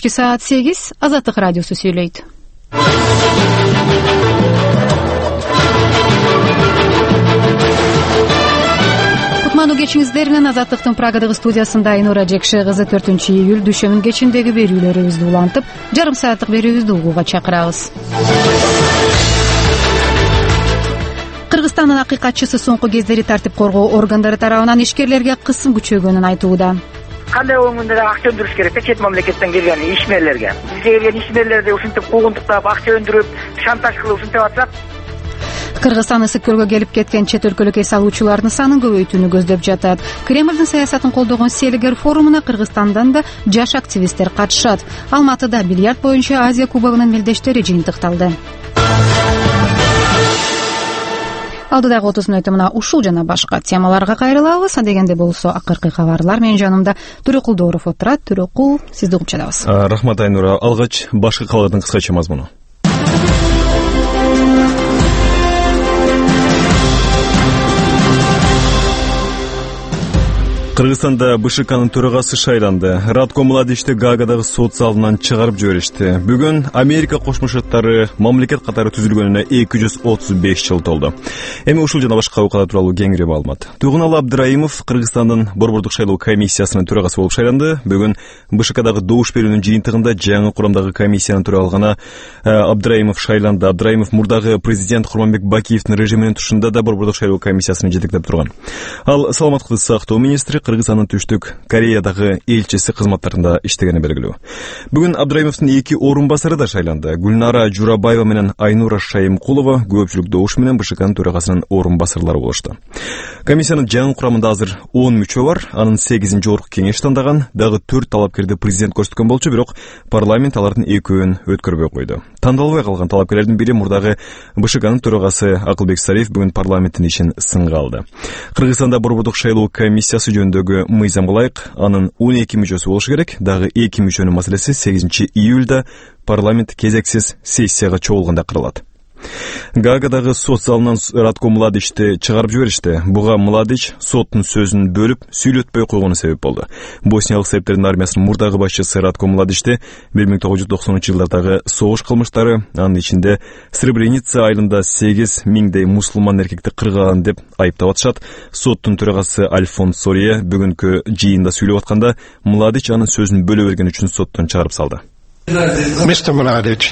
Кечки саат 8 Азаттык радиосу сүйлөйт. Кутмандуу кечиңиздер менен Азаттыктын Праgadагы студиясында Айнура Жекше кызы 4-июль дүйшөмүн кечиндеги берүүлөрүбүздү улантып, жарым сааттык берүүбүздү угууга чакырабыз. Кыргызстандын акыйкатчысы соңку кездери тартип коргоо органдары тарабынан ишкерлерге кысым күчөйгөнүн айтууда. Кандай болгондо да акча өндүрүш керек да, чет мамлекеттен келген ишмерлерге. Бизге келген ишмерлерди ушинтип куугунтуктап, акча өндүрүп, шантаж кылып ушинтип атышат. Кыргызстан ысык көлгө келип кеткен чет өлкөлүк эс алуучулардын санын көбөйтүүнү көздөп жатат. Кремлдин саясатын колдогон Селигер форумуна Кыргызстандан да жаш активисттер катышат. Алматыда бильярд боюнча Азия кубогунун мелдештери жыйынтыкталды. Алдыдагы 30 мүнөттө мына ушул жана башка темаларга кайрылабыз. Дегенде болсо акыркы кабарлар. Менин жанымда Төрөкул Дооров отурат. Төрөкул, сизди угуп жатабыз. Рахмат Айнура. Алгач башкы кабарлардын кыскача мазмуну. Кыргызстанда БШКнын төрагасы шайланды. Радко Младичти Гаагадагы сот залынан чыгарып жиберишти. Бүгүн Америка Кошмо Штаттары мамлекет катары түзүлгөнүнө 235 жыл толду. Эми ушул жана башка окуялар тууралуу кеңири маалымат. Тугуналы Абдраимов Кыргызстандын Борбордук шайлоо комиссиясынын төрагасы болуп шайланды. Бүгүн БШКдагы добуш берүүнүн жыйынтыгында жаңы курамдагы комиссиянын төралыгына Абдраимов шайланды. Абдраимов мурдагы президент Курманбек Бакиевдин режиминин тушунда да Борбордук шайлоо комиссиясынын жетектеп турган. Ал саламаттыкты сактоо министри, Кыргызстандын Түштүк Кореядагы элчиси кызматтарында иштегени белгилүү. Бүгүн Абдраимовдун 2 орун басары да шайланды. Гүлнара Журабаева менен Айнура Шайымкулова көпчүлүк добуш менен БШКнын төрагасынын орун басарлары болушту. Комиссиянын жаңы курамында азыр 10 мүчө бар. Анын 8 жогорку кеңеш тандаган. Дагы 4 талапкерди президент көрсөткөн болчу, бирок парламент алардын экөөнүн өткөрбөй койду. Тандалбай калган талапкерлердин бири мурдагы БШКнын төрагасы Акылбек Сариев бүгүн парламенттин ишин сынга алды. Кыргызстанда Борбордук шайлоо комиссиясы жөнүндөгү мыйзамга ылайык анын 12 мүчөсү болушу керек. Дагы 2 мүчөнүн маселеси 8 июлда парламент кезексиз сессияга чогулганда каралат. Гаагадагы сот залынан Радко Младичти чыгарып жиберишти. Буга Младич соттун сөзүн бөлүп, сүйлөтпөй койгону себеп болду. Босниялык сербтердин армиясынын мурдагы башчысы Радко Младичти 1990-жылдардагы согуш кылмыштары, анын ичинде Сребреница айылында 8 миңдей мусулман эркекти кырган деп айыптап атышат. Соттун төрагасы Альфонс Сория бүгүнкү жыйында сүйлөп атканда Младич анын сөзүн бөлө бергени үчүн соттон чыгарып салды. Mr. Mladic,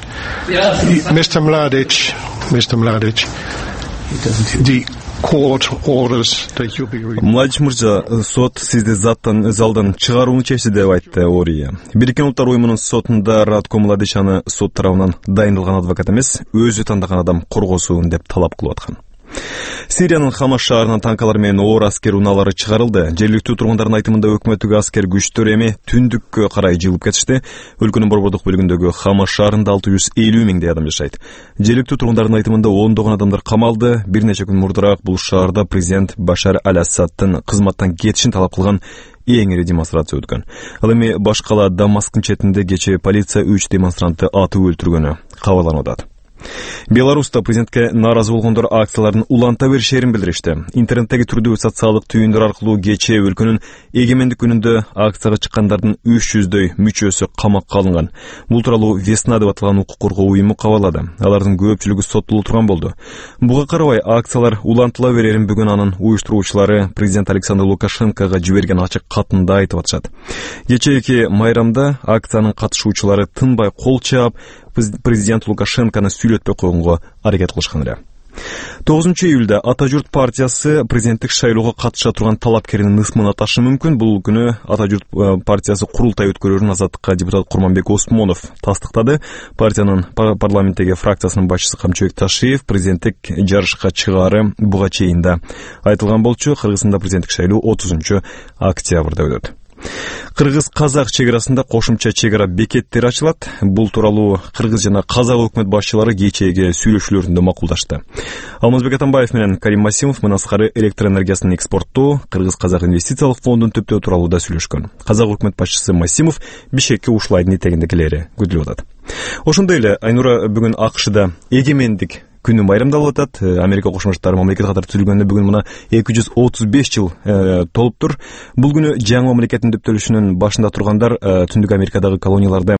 the court orders that you be removed. Младич мырза, сот сизди залдан чыгарууну чечти деп айтты Ория. Бириккен Улуттар уюмунун сотунда Радко Младич аны сот тарабынан дайындалган адвокат эмес, өзү тандаган адам коргосун деп талап кылып аткан. Сириянын Хамас шаарынан танкалар менен оор аскер унаалары чыгарылды. Жергиликтүү тургундардын айтымында өкмөттүк аскер күчтөр эми түндүккө карай жылып кетишти. Өлкөнүн борбордук бөлүгүндөгү Хамас шаарында 650 миңдей адам жашайт. Жергиликтүү тургундардын айтымында ондогон адамдар камалды. Бир нече күн мурдараак бул шаарда президент Башар аль-Асаддын кызматтан кетишин талап кылган эң ири демонстрация өткөн. Ал эми башкала Дамаскын четинде кечээ полиция 3 демонстрантты атып өлтүргөнү кабарланып атат. Беларуста президентке нааразы болгондор акцияларын уланта беришерин билдиришти. Интернеттеги түрдүү социалдык түйүндөр аркылуу кечээ өлкөнүн эгемендик күнүндө акцияга чыккандардын 300дөй мүчөсү камакка алынган. Бул тууралуу Весна деп аталган укук коргоо уюму кабарлады. Алардын көпчүлүгү соттолуп турган болду. Буга карабай акциялар улантыла берерин бүгүн анын уюштуруучулары президент Александр Лукашенкого жиберген ачык катында айтып атышат. Кечээки майрамда акциянын катышуучулары тынбай кол чаап, президент Лукашенкону сүйлөтпөй койгонго аракет кылышкан эле. 9 июлда Ата журт партиясы президенттик шайлоого катыша турган талапкеринин ысмын аташы мүмкүн. Бул күнү Ата журт партиясы курултай өткөрүүрүн Азаттыкка депутат Курманбек Осмонов тастыктады. Партиянын парламенттеги фракциясынын башчысы Камчыбек Ташиев президенттик жарышка чыгаары буга чейин да айтылган болчу. Кыргызстанда президенттик шайлоо 30 октябрда өтөт. Кыргыз-казак чегарасында кошумча чегара бекеттери ачылат. Бул тууралуу кыргыз жана казак өкмөт башчылары кечээги сүйлөшүүлөрүндө макулдашты. Алмазбек Атамбаев менен Карим Масимов мындан сыркары электр энергиясын экспорттоо, Кыргыз-казак инвестициялык фондун төптөө тууралуу да сүйлөшкөн. Казак өкмөт башчысы Масимов Бишкекке ушулайдын этегинде келери күтүлүп атат. Ошондой эле Айнура, бүгүн АКШда эгемендик күнү майрамдалып атат. Америка Кошмо Штаттары мамлекет катары түзүлгөнүнө бүгүн мына 235 жыл толуптур. Бул күнү жаңы мамлекеттин төптөлүшүнүн башында тургандар Түндүк Америкадагы колонияларда